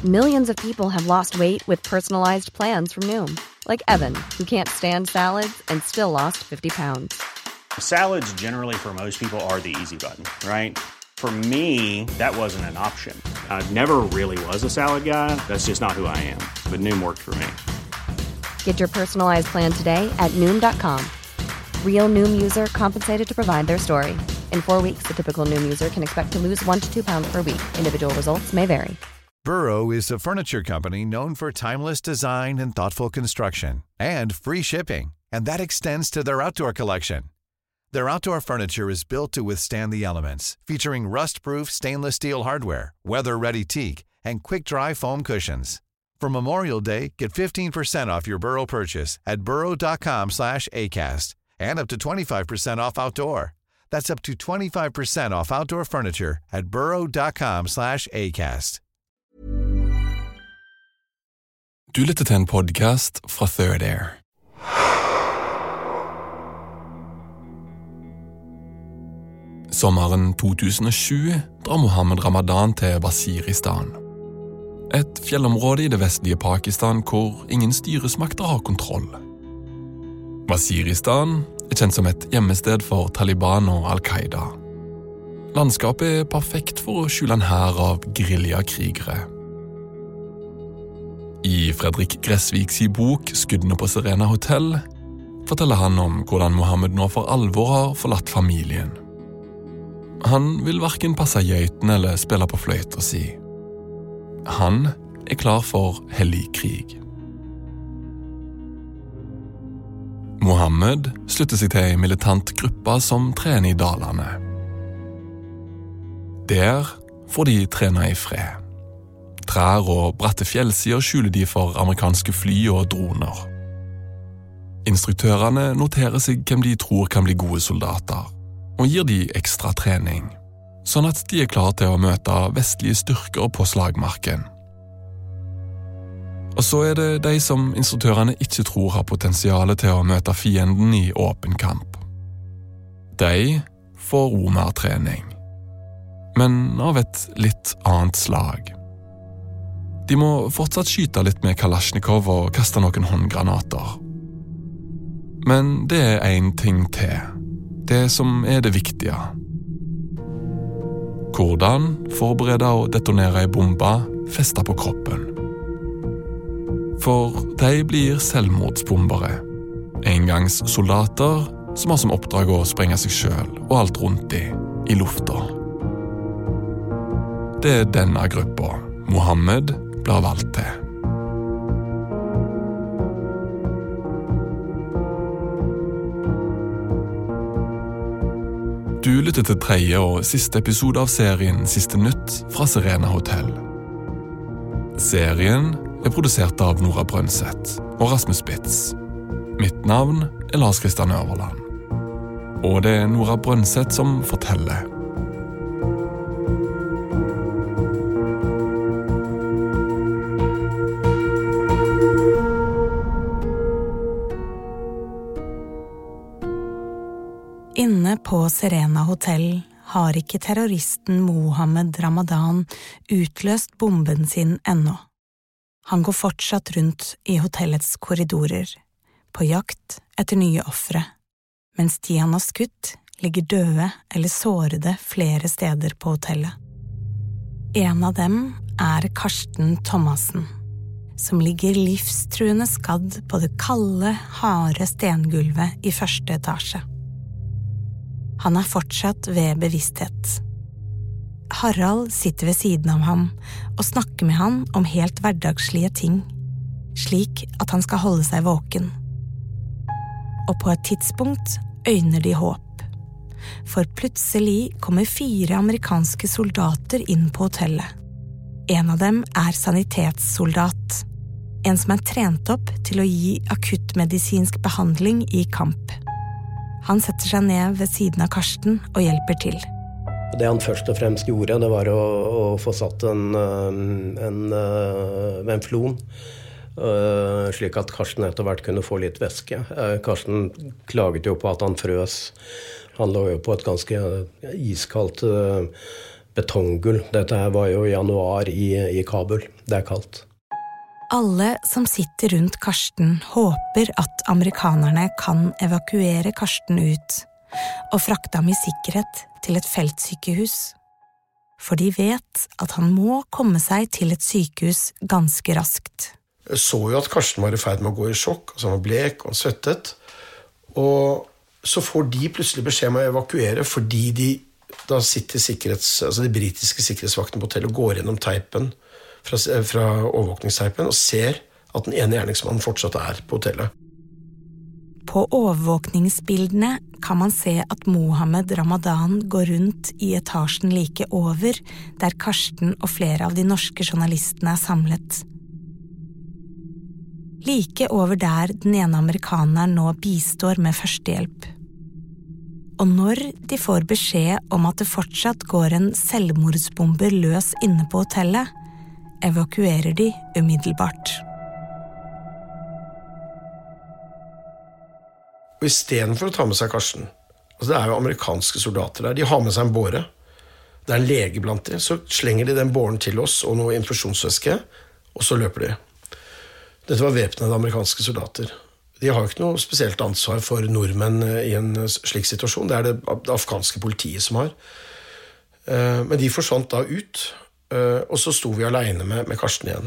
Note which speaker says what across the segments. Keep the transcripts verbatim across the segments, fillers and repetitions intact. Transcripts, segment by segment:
Speaker 1: Millions of people have lost weight with personalized plans from Noom. Like Evan, who can't stand salads and still lost fifty pounds.
Speaker 2: Salads generally for most people are the easy button, right? For me, that wasn't an option. I never really was a salad guy. That's just not who I am. But Noom worked for me.
Speaker 1: Get your personalized plan today at Noom dot com. Real Noom user compensated to provide their story. In four weeks, the typical Noom user can expect to lose one to two pounds per week. Individual results may vary.
Speaker 3: Burrow is a furniture company known for timeless design and thoughtful construction, and free shipping, and that extends to their outdoor collection. Their outdoor furniture is built to withstand the elements, featuring rust-proof stainless steel hardware, weather-ready teak, and quick-dry foam cushions. For Memorial Day, get fifteen percent off your Burrow purchase at burrow dot com slash acast, and up to twenty-five percent off outdoor. That's up to twenty-five percent off outdoor furniture at burrow dot com slash acast.
Speaker 4: Du lytter til en podcast fra Third Air. Sommeren to tusen og sju drar Mohammed Ramadan til Waziristan. Et fjellområde i det vestlige Pakistan hvor ingen styresmakter har kontroll. Waziristan er kjent som et hjemmested for Taliban og Al-Qaida. Landskapet er perfekt for å skjule en hær av guerillakrigere. I Fredrik Gressviks bok «Skuddene på Serena Hotel» forteller han om hvordan Mohammed nå for alvor har forlatt familien. Han vil hverken passe gjøyten eller spille på fløyta si. Han er klar for hellig krig. Mohammed slutter seg til en militant gruppe som trener i dalene. Der får de trene i fred. Trær og bratte fjellsider skjuler de for amerikanske fly og droner. Instruktørene noterer seg hvem de tror kan bli gode soldater, og gir de ekstra trening, sånn at de er klare til å møte vestlige styrker på slagmarken. Og så er det de som instruktørene ikke tror har potensialet til å møte fienden i åpen kamp. De får også mer trening, men av et litt annet slag. De må fortsatt skyte litt med Kalashnikov og kaste noen håndgranater. Men det er en ting til. Det som er det viktige. Hvordan forberede og detonere en bombe festet på kroppen. For de blir selvmordsbombere. Engangssoldater som har som oppdrag å sprenge seg selv og alt rundt de i lufta. Det er denne gruppa Mohammed blir valgt til. Du lytter til tredje og siste episode av serien Siste Nytt fra Serena Hotel. Serien er produsert av Nora Brønseth og Rasmus Spitz. Mitt navn er Lars Kristian Øverland. Og det er Nora Brønseth som forteller.
Speaker 5: Inne på Serena Hotel har ikke terroristen Mohammed Ramadan utløst bomben sin ennå. Han går fortsatt rundt i hotellets korridorer, på jakt etter nye offre, mens de han har skutt ligger døde eller sårede flere steder på hotellet. En av dem er Karsten Thomassen, som ligger livstruende skadd på det kalde, harde stengulvet i første etasje. Han er fortsatt ved bevissthet. Harald sitter ved siden av ham og snakker med han om helt hverdagslige ting, slik at han skal holde seg våken. Og på et tidspunkt øyner de håp, for plutselig kommer fire amerikanske soldater inn på hotellet. En av dem er sanitetssoldat, en som er trent opp til å gi akuttmedisinsk behandling i kamp. Han setter seg ned ved siden av Karsten og hjelper til.
Speaker 6: Det han først og fremst gjorde, det var å, å få satt en, en, en venflon, uh, slik at Karsten etter hvert kunne få litt væske. Uh, Karsten klaget jo på at han frøs. Han lå jo på et ganske iskaldt uh, betonggulv. Dette her var jo januar i, i Kabul. Det er kaldt.
Speaker 5: Alle som sitter rundt Karsten håper at amerikanerne kan evakuere Karsten ut og frakte ham i sikkerhet til et feltsykehus. For de vet at han må komme seg til et sykehus ganske raskt.
Speaker 7: Jeg så jo at Karsten var i ferd med å gå i sjokk, altså han var blek og svettet. Og så får de plutselig beskjed om å evakuere fordi de da sitter sikkerhets, altså de britiske sikkerhetsvaktene på hotellet og går gjennom teipen fra, fra overvåkningsteipen og ser at den ene gjerningsmannen fortsatt er på hotellet.
Speaker 5: På overvåkningsbildene kan man se at Mohammed Ramadan går rundt i etasjen like over, der Karsten og flere av de norske journalistene er samlet. Like over der den ene amerikaneren nå bistår med førstehjelp. Og når de får beskjed om at det fortsatt går en selvmordsbomber løs inne på hotellet, evakuerer de umiddelbart.
Speaker 7: Og i stedet for å ta med seg Karsten, altså det er jo amerikanske soldater der, de har med seg en båre, det er en lege blant dem, så slenger de den båren til oss og noe infusjonsvæske, og så løper de. Dette var væpnede amerikanske soldater. De har jo ikke noe spesielt ansvar for nordmenn i en slik situasjon. Det er det, det afghanske politiet som har. Men de forsvant da ut, og så sto vi alene med, med Karsten igjen.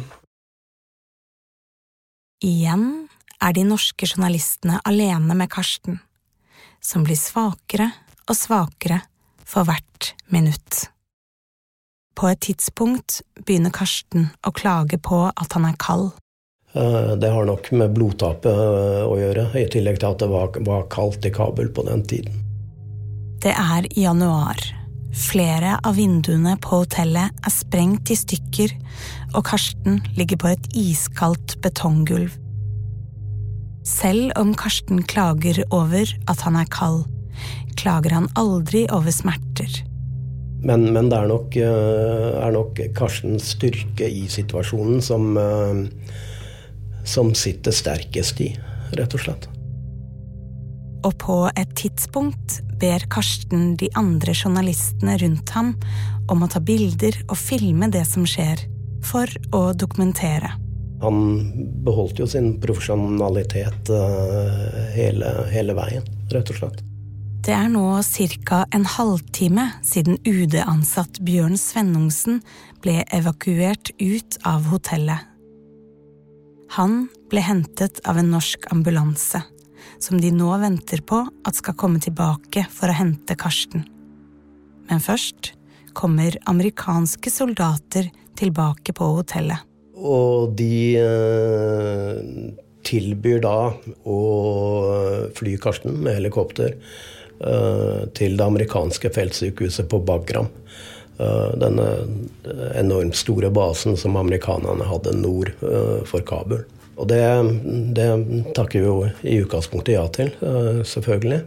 Speaker 5: Igjen er de norske journalistene alene med Karsten, som blir svakere og svakere for hvert minutt. På et tidspunkt begynner Karsten å klage på at han er kald.
Speaker 6: Det har nok med blodtapet å gjøre, i tillegg til at det var, var kaldt i Kabul på den tiden.
Speaker 5: Det er januar. Flere av vinduene på hotellet er sprengt i stykker, og Karsten ligger på et iskaldt betonggulv. Selv om Karsten klager over at han er kald, klager han aldri over smerter.
Speaker 6: Men, men det er nok, er nok Karstens styrke i situasjonen som... som sitter sterkest i, rett og slett.
Speaker 5: Og på et tidspunkt ber Karsten de andre journalistene rundt ham om å ta bilder og filme det som skjer, for å dokumentere.
Speaker 6: Han beholdt jo sin profesjonalitet hele, hele veien, rett og slett.
Speaker 5: Det er nå cirka en halvtime siden U D-ansatt Bjørn Svennungsen ble evakuert ut av hotellet. Han ble hentet av en norsk ambulanse, som de nå venter på at skal komme tilbake for å hente Karsten. Men først kommer amerikanske soldater tilbake på hotellet.
Speaker 6: Og de eh, tilbyr da å fly Karsten med helikopter eh, til det amerikanske feltsykehuset på Bagram. Denne enormt store basen som amerikanerne hadde nord for Kabul. Og det, det takker vi jo i utgangspunktet ja til, selvfølgelig.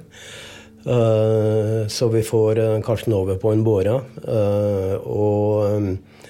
Speaker 6: Så vi får Karsten over på en båre, og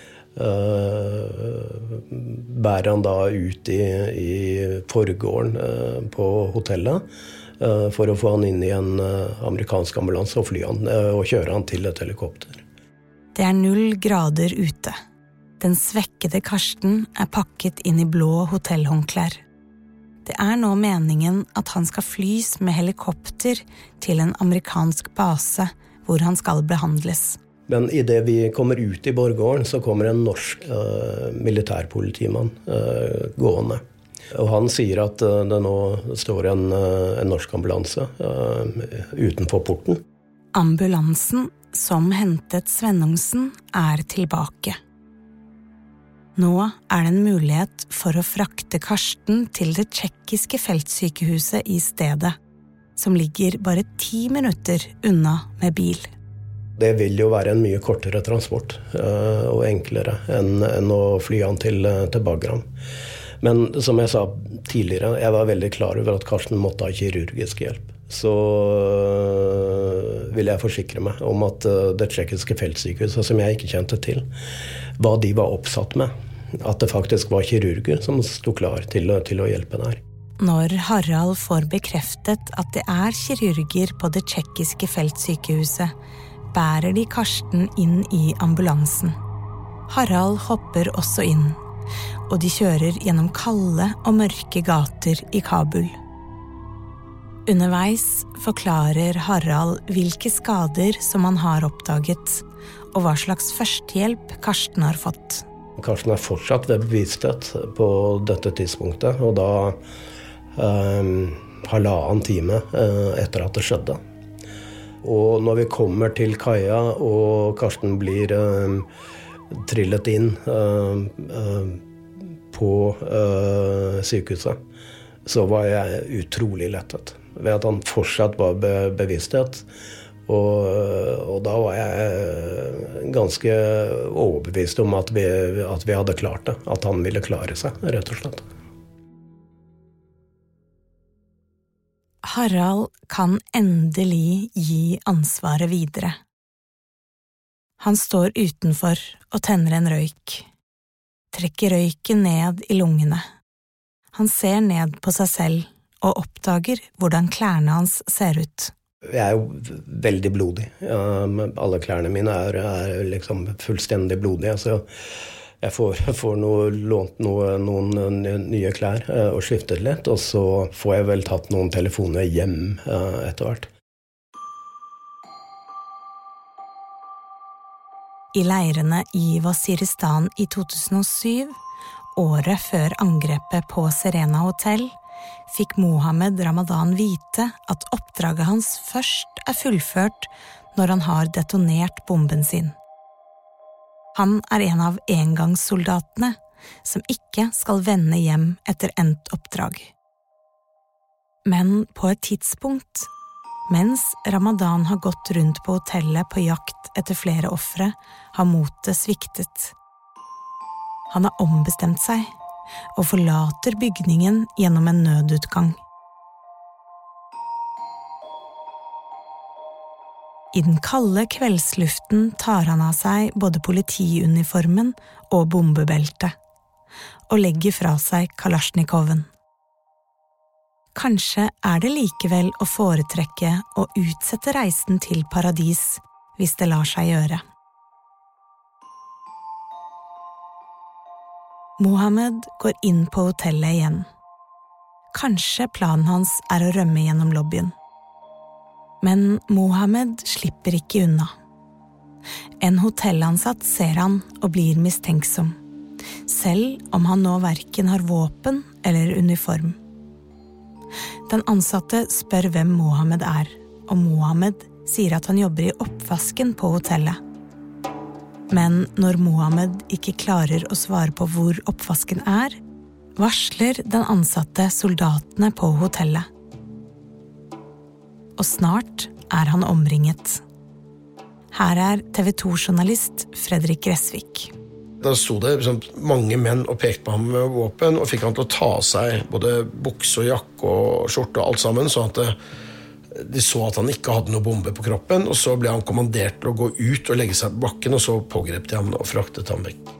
Speaker 6: bærer han da ut i, i forgården på hotellet, for å få han inn i en amerikansk ambulanse og fly han, og kjøre han til et helikopter.
Speaker 5: Det er null grader ute. Den svekkede Karsten er pakket inn i blå hotellhåndklær. Det er nå meningen at han skal flys med helikopter til en amerikansk base hvor han skal behandles.
Speaker 6: Men i det vi kommer ut i borggården, så kommer en norsk uh, militærpolitimann uh, gående. Og han sier at uh, det nå står en, uh, en norsk ambulanse uh, utenfor porten.
Speaker 5: Ambulansen som hentet Svennungsen er tilbake. Nå er det en mulighet for å frakte Karsten til det tsjekkiske feltsykehuset i stedet, som ligger bare ti minutter unna med bil.
Speaker 6: Det vil jo være en mye kortere transport uh, og enklere enn, enn å fly han til, til Bagram. Men som jeg sa tidligere, jeg var veldig klar over at Karsten måtte ha kirurgisk hjelp. Så vil jeg forsikre meg om at det tsjekkiske feltsykehuset, som jeg ikke kjente til, hva de var oppsatt med. At det faktisk var kirurger som stod klar til, til å hjelpe der.
Speaker 5: Når Harald får bekreftet at det er kirurger på det tsjekkiske feltsykehuset, bærer de Karsten inn i ambulansen. Harald hopper også inn, og de kjører gjennom kalde og mørke gater i Kabul. Underveis forklarer Harald hvilke skader som han har oppdaget, og hva slags førstehjelp Karsten har fått.
Speaker 6: Karsten er fortsatt ved bevissthet på dette tidspunktet, og da eh, halvannen time eh, etter at det skjedde. Og når vi kommer til kaia, og Karsten blir eh, trillet inn eh, eh, på eh, sykehuset, så var jeg utrolig lettet ved at han fortsatt var be- bevissthet. Og, og da var jeg ganske overbevist om at vi, at vi hadde klart det. At han ville klare seg, rett og slett.
Speaker 5: Harald kan endelig gi ansvaret videre. Han står utenfor og tenner en røyk. Trekker røyken ned i lungene. Han ser ned på seg selv og oppdager hvordan klærne hans ser ut.
Speaker 6: Jeg er jo veldig blodig. Ja, alle klærne mine er, er liksom fullstendig blodige, så jeg får, jeg får noe, lånt noe, noen nye klær og skiftet litt, og så får jeg vel tatt noen telefoner hjem etter hvert.
Speaker 5: I leirene i Waziristan i to tusen og syv, året før angrepet på Serena Hotel, fikk Mohammed Ramadan vite at oppdraget hans først er fullført når han har detonert bomben sin. Han er en av engangssoldatene som ikke skal vende hjem etter endt oppdrag. Men på et tidspunkt, mens Ramadan har gått rundt på hotellet på jakt etter flere ofre, har motet sviktet. Han har ombestemt seg og forlater bygningen gjennom en nødutgang. I den kalde kveldsluften tar han av seg både politiuniformen og bombebeltet, og legger fra seg Kalasjnikoven. Kanskje er det likevel å foretrekke å utsette reisen til paradis hvis det lar seg gjøre. Mohammed går inn på hotellet igjen. Kanskje planen hans er å rømme gjennom lobbyen. Men Mohammed slipper ikke unna. En hotellansatt ser han og blir mistenksom, selv om han nå hverken har våpen eller uniform. Den ansatte spør hvem Mohammed er, og Mohammed sier at han jobber i oppvasken på hotellet. Men når Mohammed ikke klarer å svare på hvor oppvasken er, varsler den ansatte soldatene på hotellet. Og snart er han omringet. Her er T V to-journalist Fredrik Gressvik.
Speaker 7: Da sto det liksom, mange menn og pekte på ham med våpen, og fikk han til å ta av seg både bukse og jakke og skjorte og alt sammen, sånn at det, de så at han ikke hadde noe bombe på kroppen, og så ble han kommandert til å gå ut og legge seg på bakken, og så pågrep de ham og fraktet ham vekk.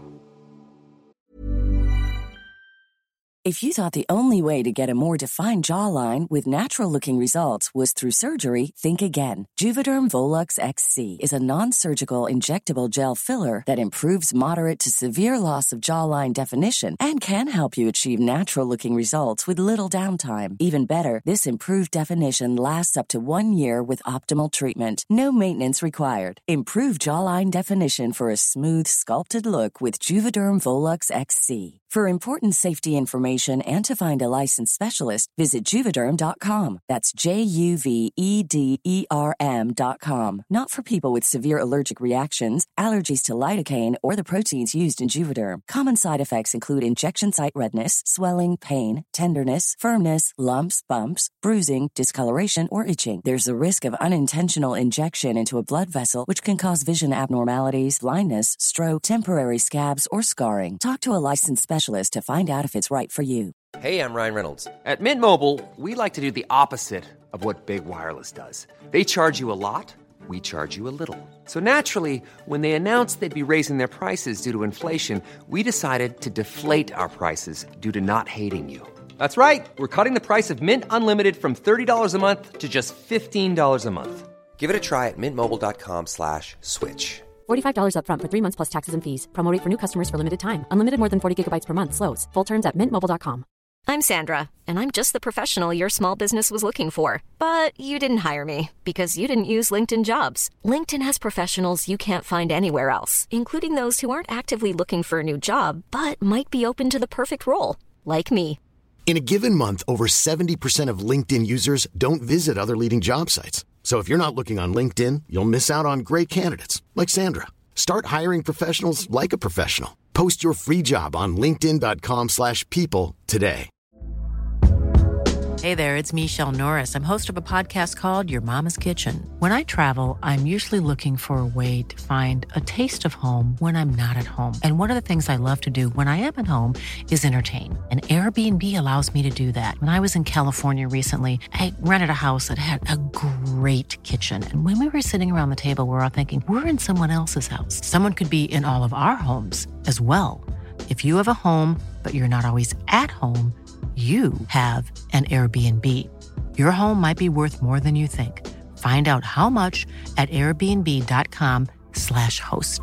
Speaker 8: If you thought the only way to get a more defined jawline with natural-looking results was through surgery, think again. Juvederm Volux X C is a non-surgical injectable gel filler that improves moderate to severe loss of jawline definition and can help you achieve natural-looking results with little downtime. Even better, this improved definition lasts up to one year with optimal treatment. No maintenance required. Improve jawline definition for a smooth, sculpted look with Juvederm Volux X C. For important safety information and to find a licensed specialist, visit Juvederm dot com. That's J U V E D E R M dot com. Not for people with severe allergic reactions, allergies to lidocaine, or the proteins used in Juvederm. Common side effects include injection site redness, swelling, pain, tenderness, firmness, lumps, bumps, bruising, discoloration, or itching. There's a risk of unintentional injection into a blood vessel, which can cause vision abnormalities, blindness, stroke, temporary scabs, or scarring. Talk to a licensed specialist to find out if it's right for you.
Speaker 9: Hey, I'm Ryan Reynolds. At Mint Mobile, we like to do the opposite of what Big Wireless does. They charge you a lot, we charge you a little. So naturally, when they announced they'd be raising their prices due to inflation, we decided to deflate our prices due to not hating you. That's right. We're cutting the price of Mint Unlimited from thirty dollars a month to just fifteen dollars a month. Give it a try at mintmobile.com slash switch.
Speaker 10: forty-five dollars up front for three months plus taxes and fees. Promo rate for new customers for limited time. Unlimited more than forty gigabytes per month. Slows full terms at mint mobile dot com.
Speaker 11: I'm Sandra, and I'm just the professional your small business was looking for. But you didn't hire me because you didn't use LinkedIn Jobs. LinkedIn has professionals you can't find anywhere else, including those who aren't actively looking for a new job, but might be open to the perfect role, like me.
Speaker 12: In a given month, over seventy percent of LinkedIn users don't visit other leading job sites. So if you're not looking on LinkedIn, you'll miss out on great candidates like Sandra. Start hiring professionals like a professional. Post your free job on linkedin.com slash people today.
Speaker 13: Hey there, it's Michelle Norris. I'm host of a podcast called Your Mama's Kitchen. When I travel, I'm usually looking for a way to find a taste of home when I'm not at home. And one of the things I love to do when I am at home is entertain. And Airbnb allows me to do that. When I was in California recently, I rented a house that had a great kitchen. And when we were sitting around the table, we were all thinking, we're in someone else's house. Someone could be in all of our homes as well. If you have a home, but you're not always at home, you have an Airbnb. Your home might be worth more than you think. Find out how much at airbnb.com slash host.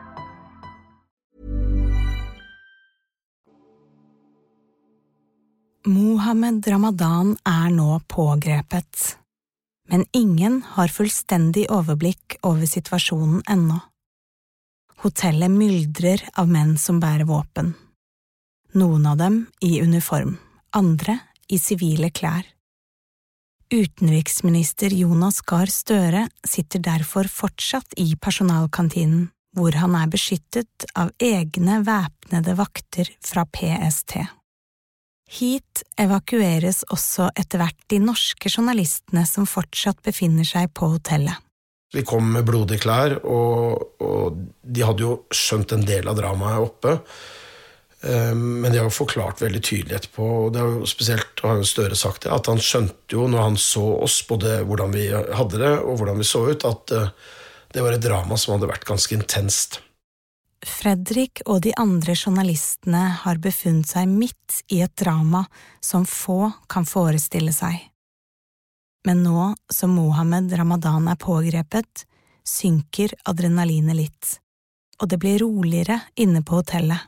Speaker 5: Mohammed Ramadan er nå pågrepet. Men ingen har fullstendig overblikk over situasjonen ennå. Hotellet myldrer av menn som bærer våpen. Noen av dem i uniform. Andre i sivile klær. Utenriksminister Jonas Gahr Støre sitter derfor fortsatt i personalkantinen, hvor han er beskyttet av egne væpnede vakter fra P S T. Hit evakueres også etter hvert de norske journalistene som fortsatt befinner seg på hotellet.
Speaker 7: Vi kom med blodige klær, og, og de hadde jo skjønt en del av dramaet oppe. Men de har jo forklart veldig tydelig etterpå, og det er jo spesielt, har jo Støre sagt det, at han skjønte jo når han så oss, både hvordan vi hadde det og hvordan vi så ut, at det var et drama som hadde vært ganske intenst.
Speaker 5: Fredrik og de andre journalistene har befunnet seg midt i et drama som få kan forestille seg. Men nå som Mohammed Ramadan er pågrepet, synker adrenalinet litt, og det blir roligere inne på hotellet.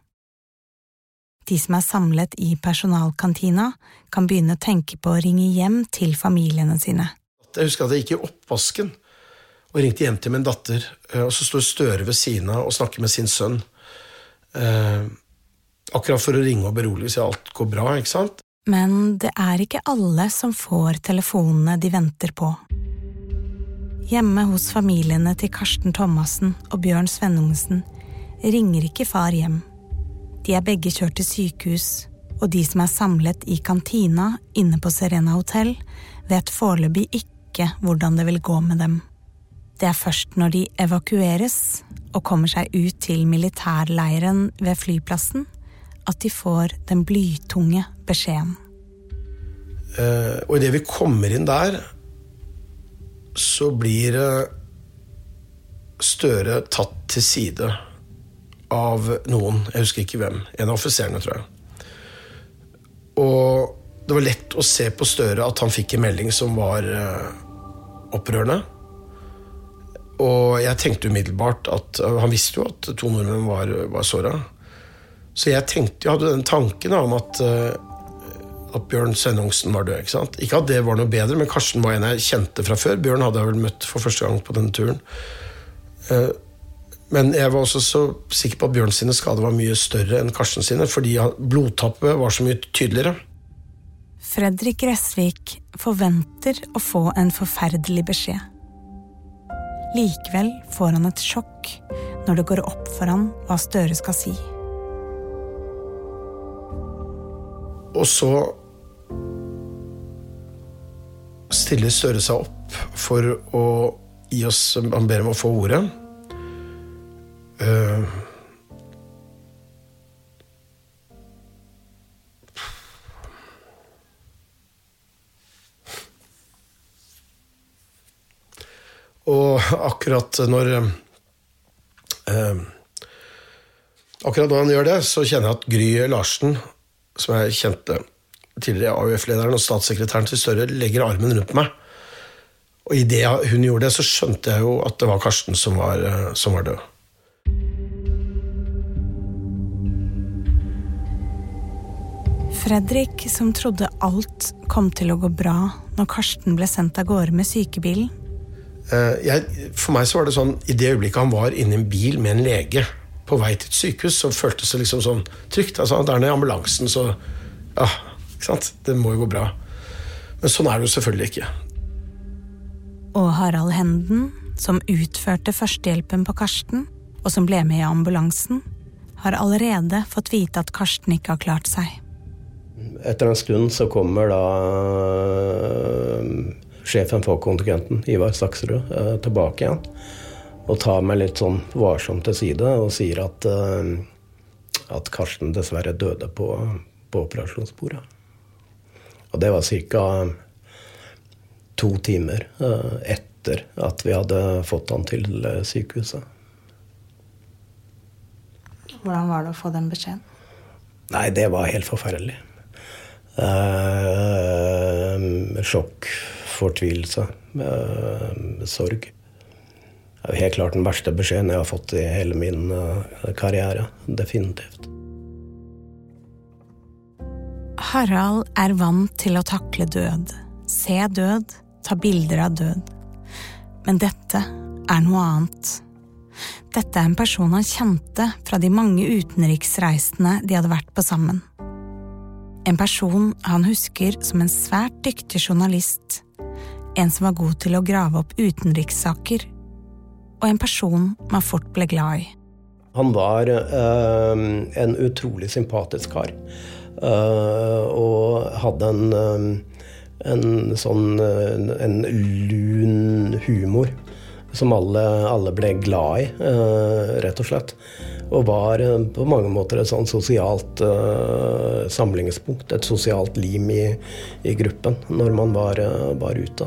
Speaker 5: De som er samlet i personalkantina kan begynne å tenke på å ringe hjem til familiene sine.
Speaker 7: Jeg husker at jeg gikk i oppvasken og ringte hjem til min datter, og så står Støre ved siden av og snakker med sin sønn. Eh, akkurat for å ringe og berolige så alt går bra, ikke sant?
Speaker 5: Men det er ikke alle som får telefonene de venter på. Hjemme hos familiene til Karsten Thomassen og Bjørn Svennungsen ringer ikke far hjem. De er begge kjørt til sykehus, og de som er samlet i kantina inne på Serena Hotel vet foreløpig ikke hvordan det vil gå med dem. Det er først når de evakueres og kommer seg ut til militærleiren ved flyplassen at de får den blytunge beskjeden.
Speaker 7: Uh, og i det vi kommer inn der, så blir uh, Støre tatt til side av noen, jeg husker ikke hvem, en av offiserene, tror jeg. Og det var lett å se på Støre at han fikk en melding som var uh, opprørende. Og jeg tenkte umiddelbart at uh, han visste jo at to nordmenn var, var såret. Så jeg tenkte, jeg hadde den tanken om at, uh, at Bjørn Svennungsen var død, ikke sant? Ikke at det var noe bedre, men Karsten var en jeg kjente fra før. Bjørn hadde jeg vel møtt for første gang på denne turen. Uh, Men jeg var også så sikker på at Bjørn sine skader var mye større enn Karsten sine, fordi blodtappet var så mye tydeligere.
Speaker 5: Fredrik Resvik forventer å få en forferdelig beskjed. Likevel får han et sjokk når det går opp for han hva Støre skal si.
Speaker 7: Og så stiller Støre seg opp for å gi oss, han ber om å få ordet. Uh, og akkurat når uh, akkurat når han gjør det, så kjenner jeg at Gry Larsen, som jeg kjente tidligere A U F-lederen og statssekretæren til Støre, legger armen rundt meg Og i det hun gjorde det, så skjønte jeg jo at det var Karsten som var, som var død.
Speaker 5: Fredrik, som trodde alt kom til å gå bra når Karsten ble sendt av gårde med sykebilen.
Speaker 7: Jeg, for meg så var det sånn, i det øyeblikket han var inne i en bil med en lege på vei til et sykehus, så føltes det liksom sånn trygt. Altså, der nede i ambulansen, så ja, ikke sant? Det må jo gå bra. Men sånn er det jo selvfølgelig ikke.
Speaker 5: Og Harald Henden, som utførte førstehjelpen på Karsten, og som ble med i ambulansen, har allerede fått vite at Karsten ikke har klart seg.
Speaker 6: Etter en stund så kommer da sjefen for kontingenten, Ivar Saksrud, tilbake igjen og tar meg litt sånn varsomt til side og sier at, at Karsten dessverre døde på, på operasjonsbordet. Og det var cirka to timer etter at vi hadde fått han til sykehuset.
Speaker 5: Hvordan var det å få den beskjeden?
Speaker 6: Nei, det var helt forferdelig. Uh, sjokk, fortvilelse, uh, sorg. Det er jo helt klart den verste beskjeden jeg har fått i hele min uh, karriere, definitivt.
Speaker 5: Harald er vant til å takle død, se død, ta bilder av død. Men dette er noe annet. Dette er en person han kjente fra de mange utenriksreisene de hadde vært på sammen. En person han husker som en svært dyktig journalist, en som var god til å grave opp utenrikssaker, og en person man fort ble glad i.
Speaker 6: Han var uh, en utrolig sympatisk kar, uh, og hadde en, uh, en sånn uh, en lun humor, som alle, alle ble glad i, uh, rett og slett. Og var uh, på mange måter et sånn sosialt uh, samlingspunkt, et sosialt lim i, i gruppen når man var, uh, var ute.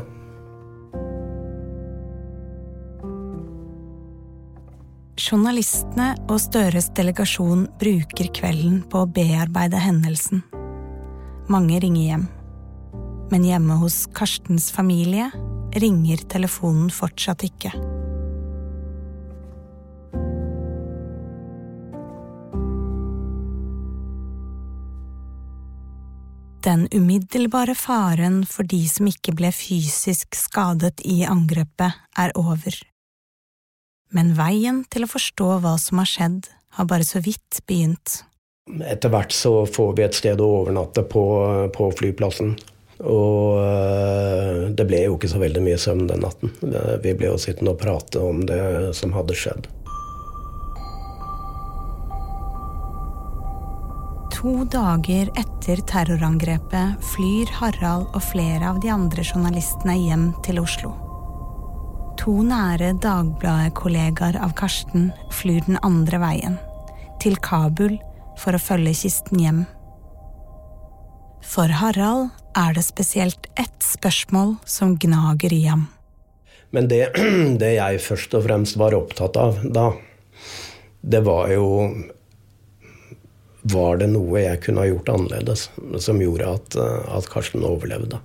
Speaker 5: Journalistene og Støres delegasjon bruker kvelden på å bearbeide hendelsen. Mange ringer hjem. Men hjemme hos Karstens familie ringer telefonen fortsatt ikke. Den umiddelbare faren for de som ikke ble fysisk skadet i angrepet er over. Men veien til å forstå hva som har skjedd har bare så vidt begynt.
Speaker 6: Etter hvert så får vi et sted å overnatte på, på flyplassen. Og det ble jo ikke så veldig mye søvn den natten. Vi ble jo sittende og prate om det som hadde skjedd.
Speaker 5: To dager etter terrorangrepet flyr Harald og flere av de andre journalistene hjem til Oslo. To nære Dagbladet-kollegaer av Karsten flyr den andre veien, til Kabul for å følge kisten hjem. For Harald er det spesielt ett spørsmål som gnager i ham.
Speaker 6: Men det, det jeg først og fremst var opptatt av da, det var jo, var det noe jeg kunne ha gjort annerledes, som gjorde at, at Karsten overlevde?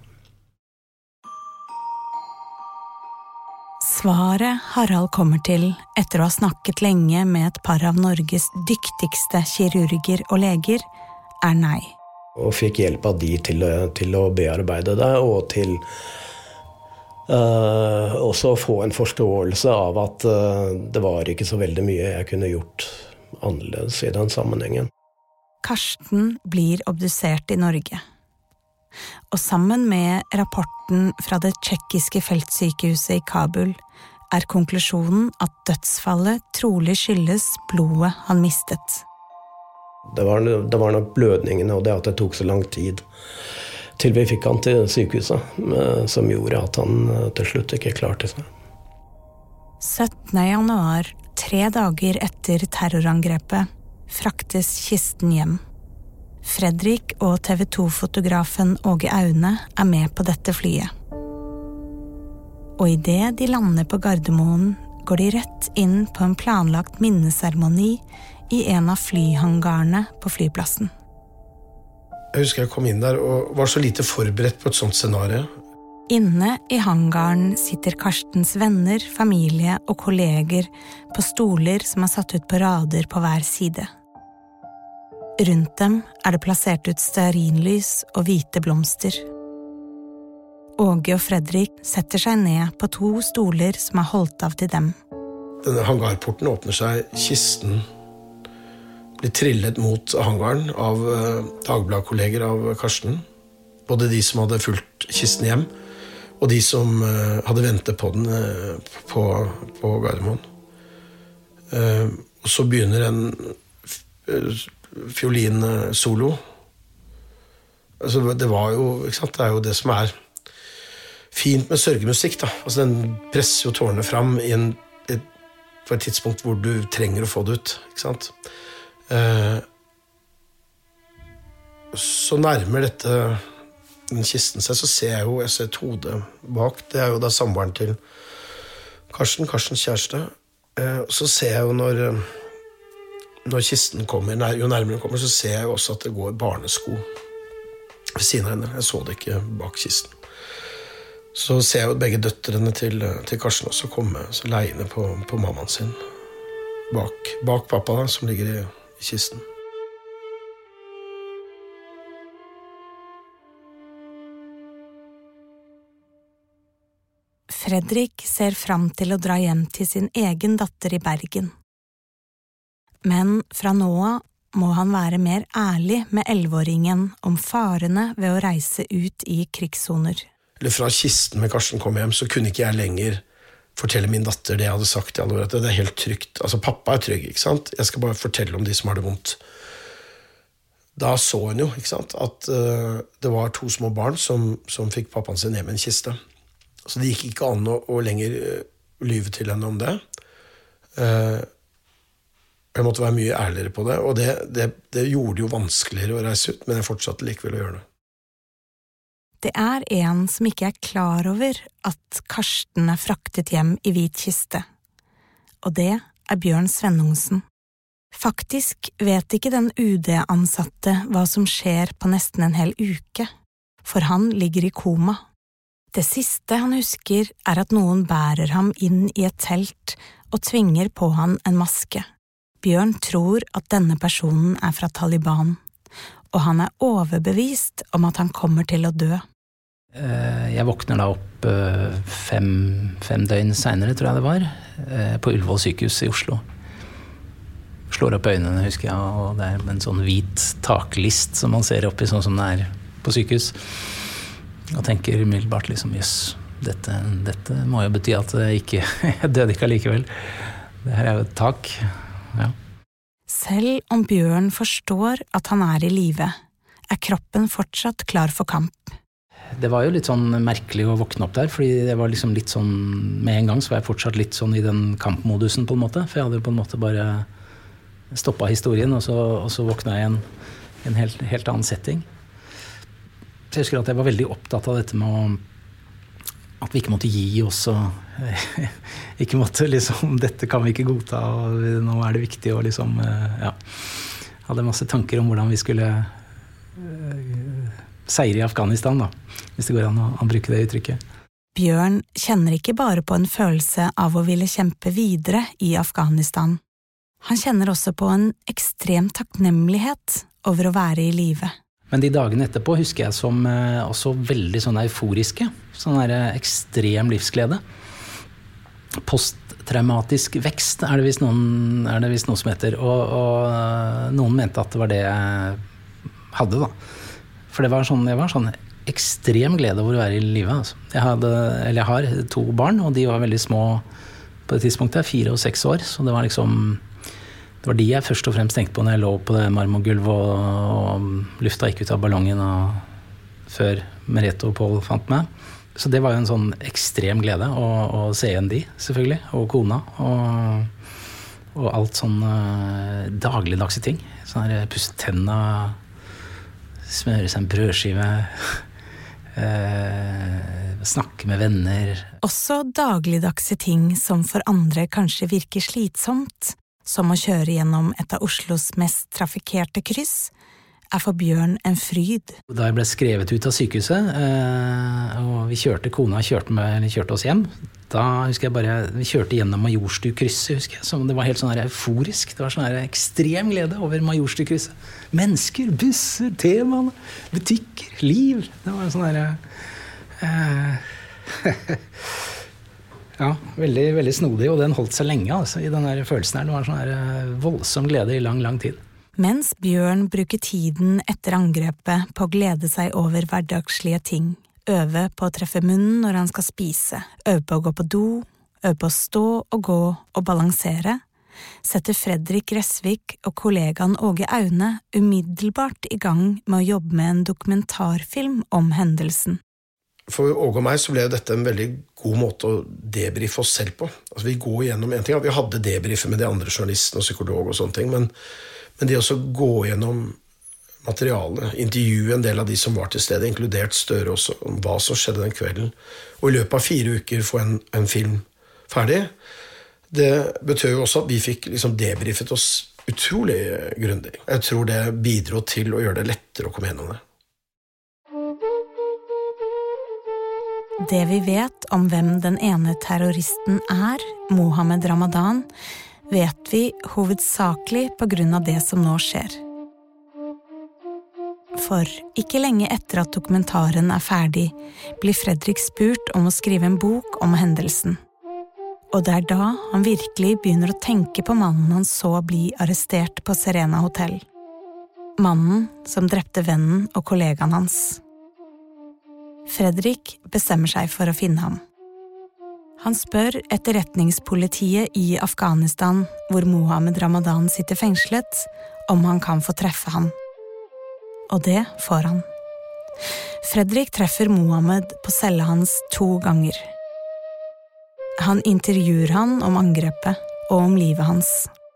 Speaker 5: Svaret Harald kommer til etter å ha snakket lenge med et par av Norges dyktigste kirurger og leger, er nei.
Speaker 6: Og fikk hjelp av de til, til å bearbeide det, og til uh, også få en forståelse av at uh, det var ikke så veldig mye jeg kunne gjort annerledes i den sammenhengen.
Speaker 5: Karsten blir obdusert i Norge. Og sammen med rapporten fra det tsjekkiske feltsykehuset i Kabul er konklusjonen at dødsfallet trolig skyldes blodet han mistet.
Speaker 6: Det var, det var nok blødningene og det at det tok så lang tid til vi fikk han til sykehuset, som gjorde at han til slutt ikke klarte seg.
Speaker 5: syttende januar, tre dager etter terrorangrepet, fraktes kisten hjem. Fredrik og T V to-fotografen Åge Aune er med på dette flyet. Og i det de lander på Gardermoen, går de rett inn på en planlagt minneseremoni i en av flyhangarene på flyplassen.
Speaker 7: Jeg husker jeg kom inn der og var så lite forberedt på et sånt scenario.
Speaker 5: Inne i hangaren sitter Karstens venner, familie og kolleger på stoler som er satt ut på rader på hver side. Rundt dem er det plassert ut stearinlys og hvite blomster. Åge og Fredrik setter seg ned på to stoler som er holdt av til dem.
Speaker 7: Denne hangarporten åpner seg, kisten blir trillet mot hangaren av Dagbladet-kolleger av Karsten. Både de som hadde fulgt kisten hjem, og de som uh, hadde ventet på den uh, på, på Gardermoen. Uh, og så begynner en f- fiolinsolo. Altså, det var jo, ikke sant, det er jo det som er fint med sørgemusikk, da. Altså, den presser jo tårene fram i en, et, på et tidspunkt hvor du trenger å få det ut, ikke sant? Uh, så nærmer dette den kisten seg, så ser jeg jo jeg ser et hode bak. Det er jo da samboeren til Karsten, Karstens kjæreste. Eh, så ser jeg jo når når kisten kommer, nær, jo nærmere den kommer, så ser jeg jo også at det går barnesko ved siden av henne. Jeg så det ikke bak kisten. Så ser jeg jo begge døtrene til, til Karsten også komme så leiende på, på mammaen sin. Bak, bak pappa da, som ligger i, i kisten.
Speaker 5: Fredrik ser fram til å dra hjem til sin egen datter i Bergen. Men fra nå av må han være mer ærlig med elleveåringen om farene ved å reise ut i krigssoner.
Speaker 7: Eller fra kisten med Karsten kom hjem, så kunne ikke jeg lenger fortelle min datter det jeg hadde sagt i alle år, at det er helt trygt. Altså, pappa er trygg, ikke sant? Jeg skal bare fortelle om de som har det vondt. Da så hun jo, ikke sant, at uh, det var to små barn som, som fikk pappaen sin hjem i en kiste. Så det gikk ikke an å, å lenger uh, lyve til henne om det. Uh, jeg måtte være mye ærligere på det, og det, det, det gjorde det jo vanskeligere å reise ut, men jeg fortsatte likevel å gjøre det.
Speaker 5: Det er en som ikke er klar over at Karsten er fraktet hjem i hvit kiste. Og det er Bjørn Svennungsen. Faktisk vet ikke den U D-ansatte hva som skjer på nesten en hel uke, for han ligger i koma. Det siste han husker er at noen bærer ham inn i et telt og tvinger på han en maske. Bjørn tror at denne personen er fra Taliban, og han er overbevist om at han kommer til å dø.
Speaker 14: Jeg våkner da opp fem, fem døgn senere, tror jeg det var, på Ullevål sykehus i Oslo. Slår opp øynene, husker jeg, og det er en sånn hvit taklist som man ser oppi, sånn som det er på sykehus. Og tenker umiddelbart liksom, jøss, dette, dette må jo bety at jeg ikke, jeg døde ikke allikevel. Det her er jo et tak, ja.
Speaker 5: Selv om Bjørn forstår at han er i live, er kroppen fortsatt klar for kamp.
Speaker 14: Det var jo litt sånn merkelig å våkne opp der, fordi det var liksom litt sånn, med en gang så var jeg fortsatt litt sånn i den kampmodusen på en måte, for jeg hadde på en måte bare stoppet historien, og så, og så våknet jeg i en, en helt, helt annen setting. Så jeg husker at jeg var veldig opptatt av dette med å, at vi ikke måtte gi oss, og ikke måtte liksom, dette kan vi ikke godta, og nå er det viktig å liksom, ja, hadde masse tanker om hvordan vi skulle uh, seire i Afghanistan da, hvis det går an å, å bruke det uttrykket.
Speaker 5: Bjørn kjenner ikke bare på en følelse av å ville kjempe videre i Afghanistan. Han kjenner også på en ekstrem takknemlighet over å være i live.
Speaker 14: Men de dagene etterpå husker jeg som eh, også veldig sånn euforiske, sånn der ekstrem livsglede. Posttraumatisk vekst er det visst noen, er det visst noe som heter, og, og noen mente at det var det jeg hadde da. For det var sånn, jeg var sånn ekstrem glede over å være i livet. Altså. Jeg, hadde, eller jeg har to barn, og de var veldig små på det tidspunktet, fire og seks år, så det var liksom... Det var de jeg først og fremst tenkte på når jeg lå på det marmorgulvet og, og lufta gikk ut av ballongen og, før Merete og Paul fant meg. Så det var jo en sånn ekstrem glede å, å se igjen de, selvfølgelig, og kona, og, og alt sånn uh, dagligdagse ting. Sånn her pusse tenna, smøre seg en brødskive, uh, snakke med venner.
Speaker 5: Også dagligdagse ting som for andre kanskje virker slitsomt, som å kjøre gjennom et av Oslos mest trafikkerte kryss, er for Bjørn en fryd.
Speaker 14: Da jeg ble skrevet ut av sykehuset, og vi kjørte, kona kjørte, med, kjørte oss hjem, da husker jeg bare, vi kjørte gjennom Majorstukrysset, husker jeg, som det var helt sånn her euforisk, det var sånn her ekstrem glede over Majorstukrysset. Mennesker, busser, temaene, butikker, liv, det var sånn her... Eh, ja, veldig, veldig snodig, og den holdt seg lenge, altså, i den her følelsen her. Det var en sånn her voldsom glede i lang, lang tid.
Speaker 5: Mens Bjørn bruker tiden etter angrepet på å glede seg over hverdagslige ting, øve på å treffe munnen når han skal spise, øve på å gå på do, øve på å stå og gå og balansere, setter Fredrik Gressvik og kollegaen Åge Aune umiddelbart i gang med å jobbe med en dokumentarfilm om hendelsen.
Speaker 7: For Åge og meg så ble dette en veldig god måte å debriefe oss selv på. Altså vi går gjennom en ting, vi hadde debriefe med de andre journalistene og psykolog og sånne ting, men Men det å gå gjennom materialet, intervjue en del av de som var til stede, inkludert Støre også, om hva som skjedde den kvelden, og i løpet av fire uker få en, en film ferdig, det betød jo også at vi fikk liksom debriefet oss utrolig grundig. Jeg tror det bidro til å gjøre det lettere å komme gjennom det.
Speaker 5: Det vi vet om hvem den ene terroristen er, Mohammed Ramadan, vet vi hovedsakelig på grunn av det som nå skjer. For ikke lenge etter at dokumentaren er ferdig, blir Fredrik spurt om å skrive en bok om hendelsen. Og det er da han virkelig begynner å tenke på mannen han så bli arrestert på Serena Hotel. Mannen som drepte vennen og kollegaen hans. Fredrik bestemmer seg for å finne ham. Han spør etterretningspolitiet i Afghanistan, hvor Mohammed Ramadan sitter fengslet, om han kan få treffe han. Og det får han. Fredrik treffer Mohammed på cella hans to ganger. Han intervjuer han om angrepet og om livet hans.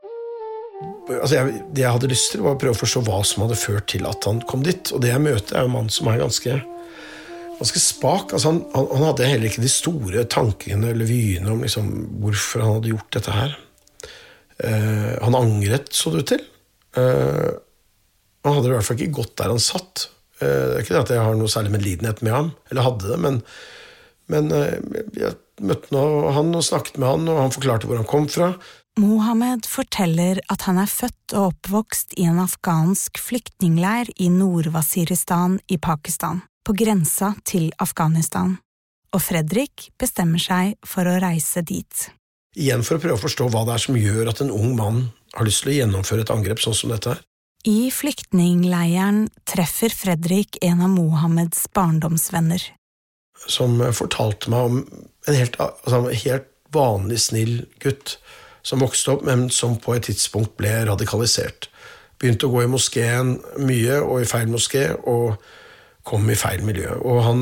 Speaker 7: Altså jeg, det jeg hadde lyst til var å prøve å forstå hva som hadde ført til at han kom dit. Og det jeg møter er en mann som er ganske... ganske spak, altså han, han, han hadde heller ikke de store tankene eller vyene om liksom, hvorfor han hadde gjort dette her. Uh, han angret, så det ut til. Uh, han hadde i hvert fall ikke gått der han satt. Uh, det er ikke det at jeg har noe særlig medlidenhet med ham, eller hadde det, men, men uh, jeg møtte nå han og snakket med han, og han forklarte hvor han kom fra.
Speaker 5: Mohammed forteller at han er født og oppvokst i en afghansk flyktningleir i Nord-Waziristan i Pakistan, på grensa til Afghanistan, og Fredrik bestemmer seg for å reise dit.
Speaker 7: Igjen for å prøve å forstå hva det er som gjør at en ung mann har lyst til å gjennomføre et angrep sånn som dette her.
Speaker 5: I flyktningleiren treffer Fredrik en av Mohammeds barndomsvenner.
Speaker 7: Som fortalte meg om en helt, altså en helt vanlig, snill gutt som vokste opp, men som på et tidspunkt ble radikalisert. Begynte å gå i moskeen mye, og i feil moské, og kom i feil miljø. Og han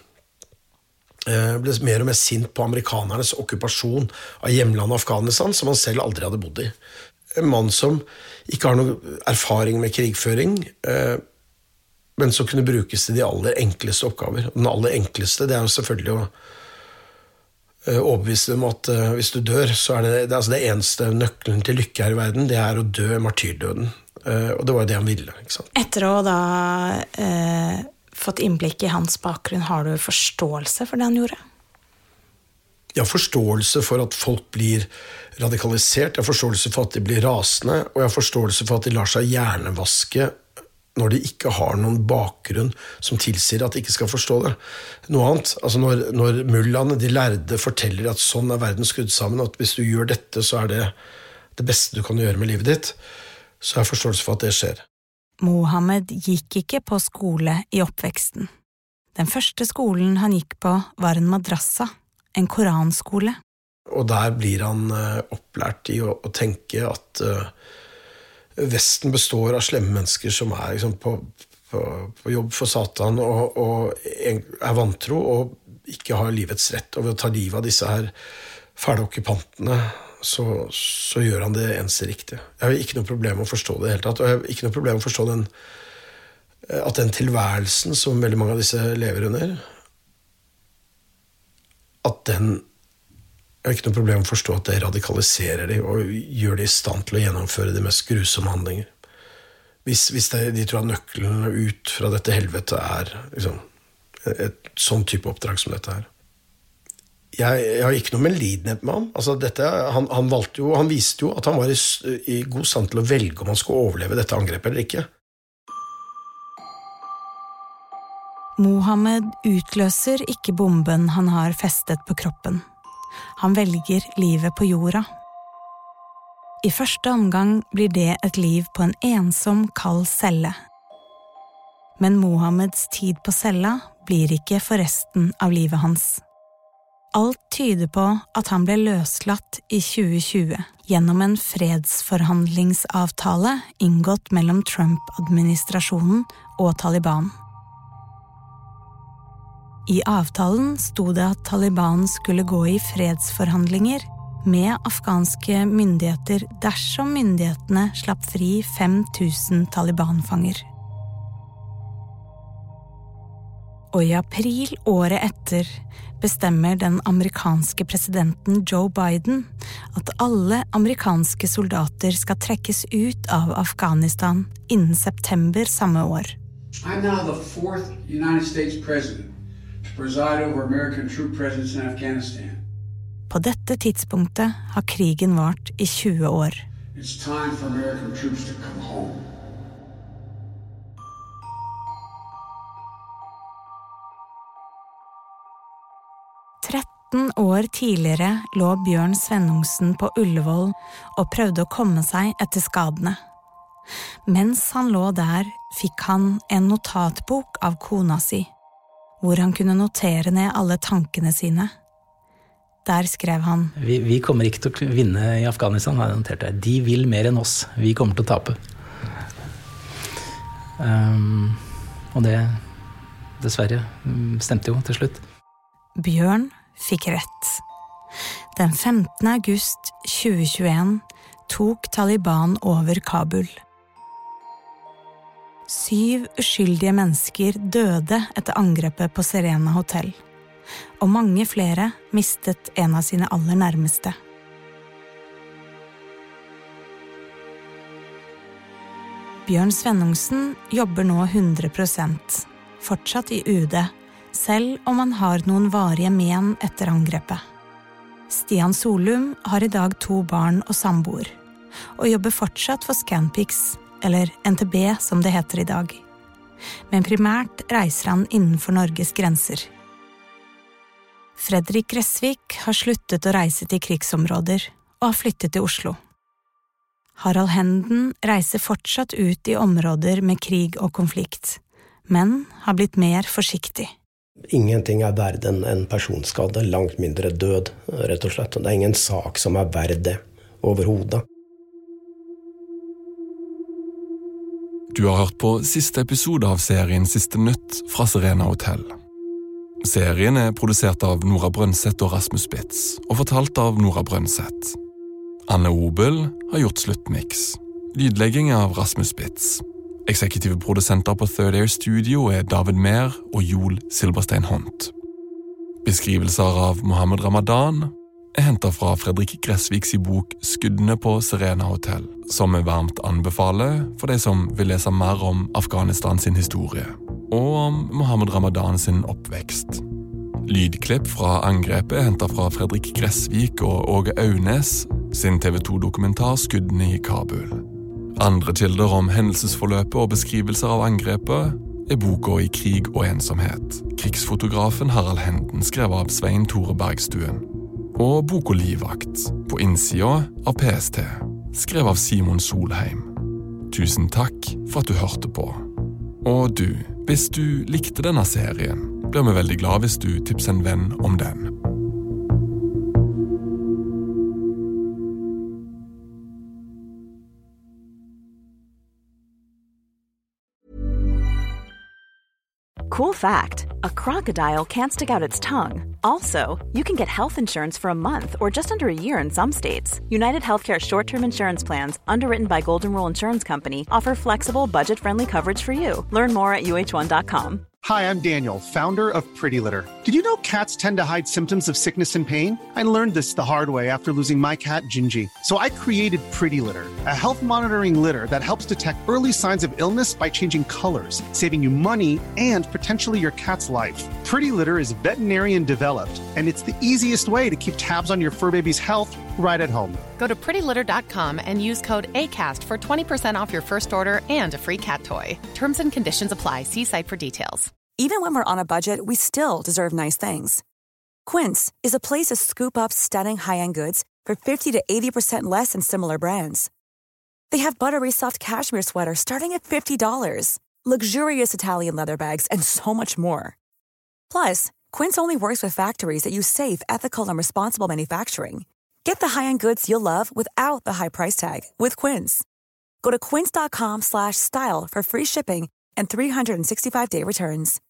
Speaker 7: eh, ble mer og mer sint på amerikanernes okkupasjon av hjemlandet Afghanistan, som han selv aldri hadde bodd i. En mann som ikke har noen erfaring med krigføring, eh, men som kunne brukes til de aller enkleste oppgaver. Den aller enkleste, det er jo selvfølgelig å eh, overbevise dem at eh, hvis du dør, så er det, det, altså det eneste nøkkelen til lykke her i verden, det er å dø martyrdøden. Eh, og det var jo det han ville, ikke sant?
Speaker 5: Etter å da... Eh fått innblikk i hans bakgrunn, har du forståelse for det han gjorde?
Speaker 7: Jeg har forståelse for at folk blir radikalisert, jeg har forståelse for at de blir rasende, og jeg har forståelse for at de lar seg hjernevaske når de ikke har noen bakgrunn som tilsier at de ikke skal forstå det. Noe annet, altså når, når mullaene, de lærde, forteller at sånn er verden skrudd sammen, at hvis du gjør dette, så er det det beste du kan gjøre med livet ditt, så har jeg forståelse for at det skjer.
Speaker 5: Mohammed gikk ikke på skole i oppveksten. Den første skolen han gikk på var en madrassa, en koranskole.
Speaker 7: Og der blir han uh, opplært i å, å tenke at uh, Vesten består av slemme mennesker som er liksom, på, på, på jobb for Satan og, og er vantro og ikke har livets rett. Og ved å ta livet av disse her fæle okkupantene, Så, så gjør han det eneste riktige. Jeg har ikke noe problem med å forstå det helt tatt, og jeg har ikke noe problem med å forstå den, at den tilværelsen som veldig mange av disse lever under, at den, jeg har ikke noe problem med å forstå at det radikaliserer dem og gjør dem i stand til å gjennomføre de mest grusomme handlinger. Hvis, hvis det, de tror at nøkkelen ut fra dette helvete er liksom, et sånn type oppdrag som dette her. Jeg, jeg har ikke noe med lidenhet med ham. Altså, dette, han, han, valgte jo, han viste jo at han var i, i god stand til å velge om han skulle overleve dette angrepet eller ikke.
Speaker 5: Mohammed utløser ikke bomben han har festet på kroppen. Han velger livet på jorda. I første omgang blir det et liv på en ensom, kald celle. Men Mohammeds tid på cella blir ikke for resten av livet hans. Alt tyder på at han ble løslatt i tjue tjue gjennom en fredsforhandlingsavtale inngått mellom Trump-administrasjonen og Taliban. I avtalen stod det at Taliban skulle gå i fredsforhandlinger med afghanske myndigheter dersom myndighetene slapp fri fem tusen Taliban-fanger. Og i april året etter bestemmer den amerikanske presidenten Joe Biden at alle amerikanske soldater skal trekkes ut av Afghanistan innen september samme år.
Speaker 15: I'm now the fourth United States president to preside over American troop presence in Afghanistan.
Speaker 5: På dette tidspunktet har krigen vart i tjue år.
Speaker 15: It's time for American troops to come home.
Speaker 5: tretten år tidligere lå Bjørn Svenningsen på Ullevål og prøvde å komme seg etter skadene. Mens han lå der, fikk han en notatbok av kona si, hvor han kunne notere ned alle tankene sine. Der skrev han:
Speaker 14: Vi, vi kommer ikke til å vinne i Afghanistan, har jeg notert det. De vil mer enn oss. Vi kommer til å tape. Um, og det, dessverre, stemte jo til slutt.
Speaker 5: Bjørn fikk rett. Den femtende august tjue tjueen tok Taliban over Kabul. Syv uskyldige mennesker døde etter angrepet på Serena Hotel, og mange flere mistet en av sine aller nærmeste. Bjørn Svenningsen jobber nå hundre prosent, fortsatt i U D, selv om han har noen varige men etter angrepet. Stian Solum har i dag to barn og samboer, og jobber fortsatt for Scanpix, eller N T B som det heter i dag. Men primært reiser han innenfor Norges grenser. Fredrik Gressvik har sluttet å reise til krigsområder, og har flyttet til Oslo. Harald Henden reiser fortsatt ut i områder med krig og konflikt, men har blitt mer forsiktig.
Speaker 6: Ingenting er verd en, en personskade, langt mindre død, rett og slett. Det er ingen sak som er verd det overhodet.
Speaker 4: Du har hørt på siste episode av serien Siste Nytt fra Serena Hotel. Serien er produsert av Nora Brønseth og Rasmus Spitz, og fortalt av Nora Brønseth. Anne Obel har gjort sluttmix. Lydlegging av Rasmus Spitz. Eksekutive produsenter på Third Air Studio er David Mehr og Joel Silberstein Hont. Beskrivelser av Mohammed Ramadan er hentet fra Fredrik Gressviks bok Skuddene på Serena Hotel, som er varmt anbefaler for de som vil lese mer om Afghanistan sin historie, og om Mohammed Ramadan sin oppvekst. Lydklipp fra angrepet er hentet fra Fredrik Gressvik og Åge Aunes sin T V to-dokumentar Skuddene i Kabul. Andre kilder om hendelsesforløpet og beskrivelser av angrepet er boka I krig og ensomhet. Krigsfotografen Harald Henden skrev av Svein Tore Bergstuen. Og boka Livvakt, på innsida av P S T, skrev av Simon Solheim. Tusen takk for at du hørte på. Og du, hvis du likte denne serien, blir vi veldig glad hvis du tipser en venn om den.
Speaker 16: Cool fact, a crocodile can't stick out its tongue. Also, you can get health insurance for a month or just under a year in some states. United Healthcare short-term insurance plans, underwritten by Golden Rule Insurance Company, offer flexible, budget-friendly coverage for you. Learn more at U H one dot com.
Speaker 17: Hi, I'm Daniel, founder of Pretty Litter. Did you know cats tend to hide symptoms of sickness and pain? I learned this the hard way after losing my cat, Gingy. So I created Pretty Litter, a health monitoring litter that helps detect early signs of illness by changing colors, saving you money and potentially your cat's life. Pretty Litter is veterinarian developed, and it's the easiest way to keep tabs on your fur baby's health right at home.
Speaker 18: Go to pretty litter dot com and use code ACAST for twenty percent off your first order and a free cat toy. Terms and conditions apply. See site for details.
Speaker 19: Even when we're on a budget, we still deserve nice things. Quince is a place to scoop up stunning high-end goods for fifty to eighty percent less than similar brands. They have buttery soft cashmere sweaters starting at fifty dollars, luxurious Italian leather bags, and so much more. Plus, Quince only works with factories that use safe, ethical, and responsible manufacturing. Get the high-end goods you'll love without the high price tag with Quince. Go to quince dot com slash style for free shipping and three sixty-five day returns.